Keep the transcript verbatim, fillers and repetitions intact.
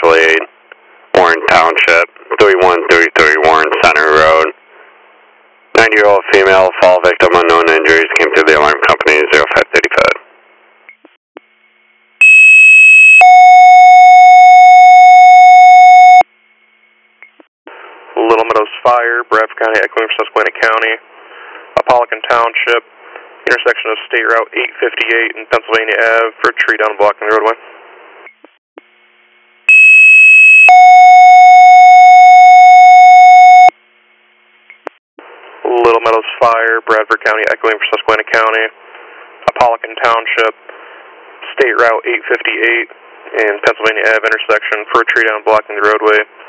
Mutual Aid, Warren Township, thirty-one thirty-three Warren Center Road. ninety-year-old female, fall victim, unknown injuries, came to the alarm company zero five thirty-five. Little Meadows Fire, Bradford County, echoing for Susquehanna County, Apollican Township, intersection of State Route eight fifty-eight and Pennsylvania Avenue for a tree down blocking the roadway. Little Meadows Fire, Bradford County, echoing for Susquehanna County, Apollican Township, State Route eight fifty-eight and Pennsylvania Avenue intersection for a tree down blocking the roadway.